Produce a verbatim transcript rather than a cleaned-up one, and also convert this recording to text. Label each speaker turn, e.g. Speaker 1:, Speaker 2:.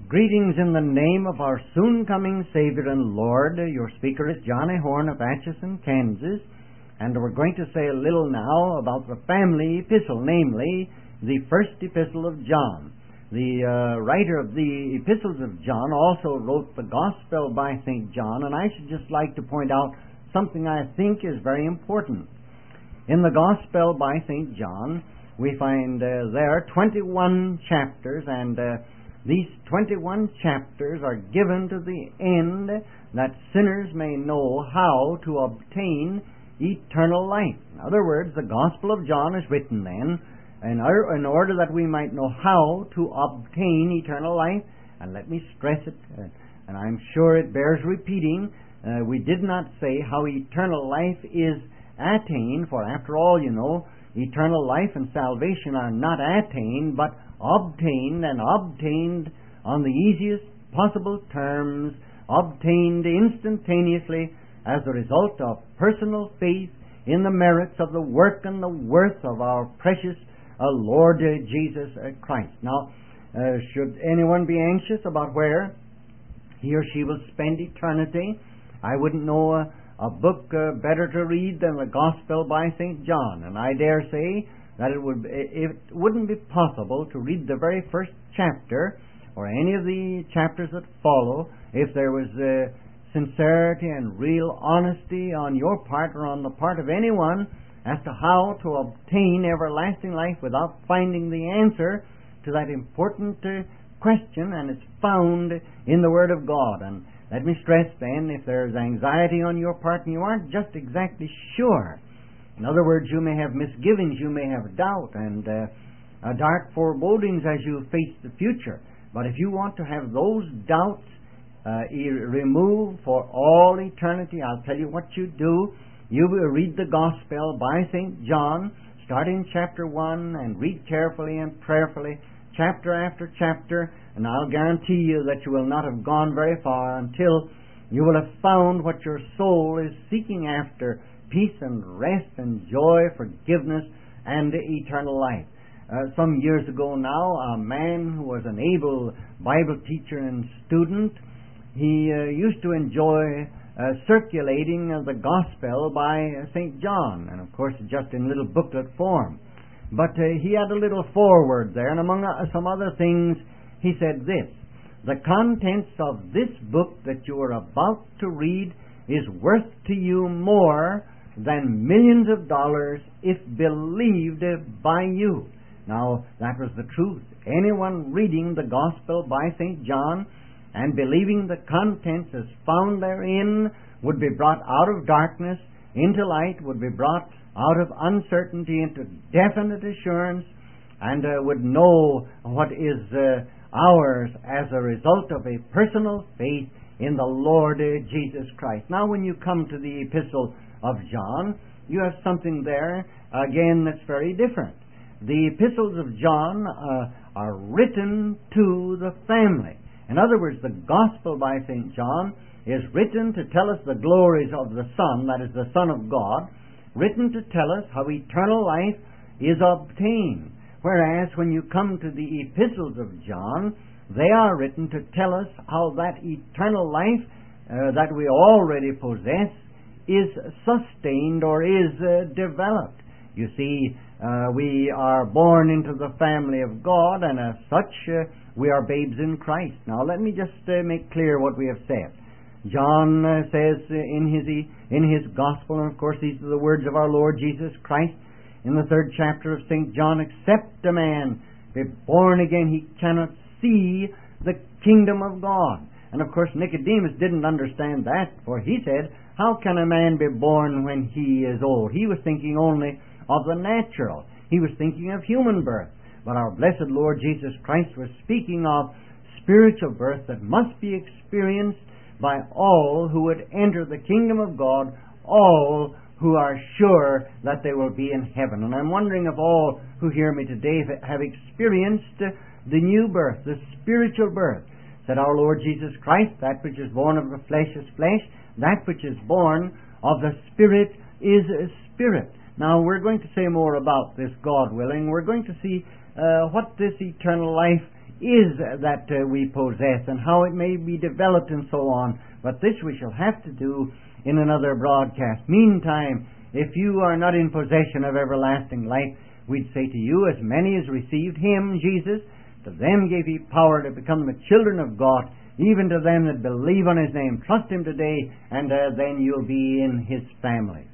Speaker 1: Greetings in the name of our soon-coming Savior and Lord. Your speaker is Johnny Horn of Atchison, Kansas, and we're going to say a little now about the family epistle, namely the first epistle of John. The uh, writer of the epistles of John also wrote the Gospel by Saint John, and I should just like to point out something I think is very important. In the Gospel by Saint John, we find uh, there twenty-one chapters, and uh, these twenty-one chapters are given to the end that sinners may know how to obtain eternal life. In other words, the Gospel of John is written then in order that we might know how to obtain eternal life. And let me stress it, uh, and I'm sure it bears repeating, uh, we did not say how eternal life is attained, for after all, you know, eternal life and salvation are not attained, but obtained, and obtained on the easiest possible terms, obtained instantaneously as a result of personal faith in the merits of the work and the worth of our precious uh, Lord uh, Jesus uh, Christ. Now, uh, should anyone be anxious about where he or she will spend eternity, I wouldn't know a, a book uh, better to read than the Gospel by Saint John, and I dare say that it would it wouldn't be possible to read the very first chapter or any of the chapters that follow if there was uh, sincerity and real honesty on your part or on the part of anyone as to how to obtain everlasting life without finding the answer to that important uh, question, and it's found in the Word of God. And let me stress then, if there's anxiety on your part and you aren't just exactly sure, in other words, you may have misgivings, you may have doubt and uh, uh, dark forebodings as you face the future. But if you want to have those doubts uh, e- removed for all eternity, I'll tell you what you do. You will read the Gospel by Saint John, start in chapter one, and read carefully and prayerfully, chapter after chapter, and I'll guarantee you that you will not have gone very far until you will have found what your soul is seeking after: peace and rest and joy, forgiveness, and eternal life. Uh, some years ago now, a man who was an able Bible teacher and student, he uh, used to enjoy uh, circulating uh, the Gospel by uh, Saint John, and of course just in little booklet form. But uh, he had a little foreword there, and among uh, some other things, he said this: "The contents of this book that you are about to read is worth to you more than millions of dollars if believed by you." Now, that was the truth. Anyone reading the Gospel by Saint John and believing the contents as found therein would be brought out of darkness into light, would be brought out of uncertainty into definite assurance, and uh, would know what is uh, ours as a result of a personal faith in the Lord uh, Jesus Christ. Now, when you come to the Epistle of John, you have something there, again, that's very different. The epistles of John uh, are written to the family. In other words, the Gospel by Saint John is written to tell us the glories of the Son, that is the Son of God, written to tell us how eternal life is obtained. Whereas when you come to the epistles of John, they are written to tell us how that eternal life uh, that we already possess is sustained or is uh, developed. You see, uh, we are born into the family of God, and as such, uh, we are babes in Christ. Now, let me just uh, make clear what we have said. John uh, says uh, in his in his Gospel, and of course these are the words of our Lord Jesus Christ, in the third chapter of Saint John, "Except a man be born again, he cannot see the kingdom of God." And of course Nicodemus didn't understand that, for he said, "How can a man be born when he is old?" He was thinking only of the natural. He was thinking of human birth. But our blessed Lord Jesus Christ was speaking of spiritual birth that must be experienced by all who would enter the kingdom of God, all who are sure that they will be in heaven. And I'm wondering if all who hear me today have experienced the new birth, the spiritual birth. Said our Lord Jesus Christ, "That which is born of the flesh is flesh, that which is born of the Spirit is spirit." Now, we're going to say more about this, God willing. We're going to see uh, what this eternal life is that uh, we possess and how it may be developed and so on. But this we shall have to do in another broadcast. Meantime, if you are not in possession of everlasting life, we'd say to you, as many as received Him, Jesus, to them gave He power to become the children of God, even to them that believe on His name. Trust Him today, and uh, then you'll be in His family.